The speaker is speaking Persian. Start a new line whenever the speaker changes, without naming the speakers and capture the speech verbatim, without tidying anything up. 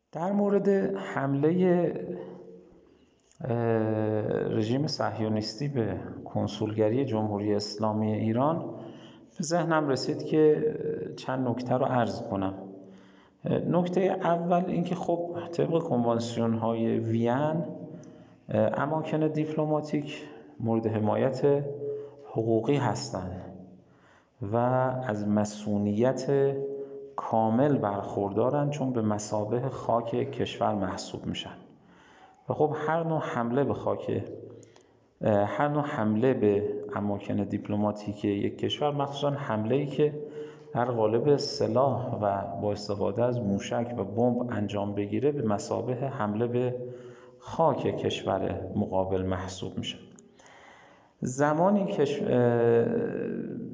در مورد حمله رژیم صهیونیستی به کنسولگری جمهوری اسلامی ایران به ذهنم رسید که چند نکته رو عرض کنم. نکته اول اینکه خب طبق کنوانسیون‌های وین اماکن دیپلماتیک مورد حمایت حقوقی هستند و از مسئولیت کامل برخوردارن، چون به مثابه خاک کشور محسوب میشن و خب هر نوع حمله به خاک هر نوع حمله به اماکن دیپلماتیک یک کشور، مخصوصا حمله‌ای که در قالب سلاح و با استفاده از موشک و بمب انجام بگیره، به مثابه حمله به خاک کشور مقابل محسوب میشه. زمانی که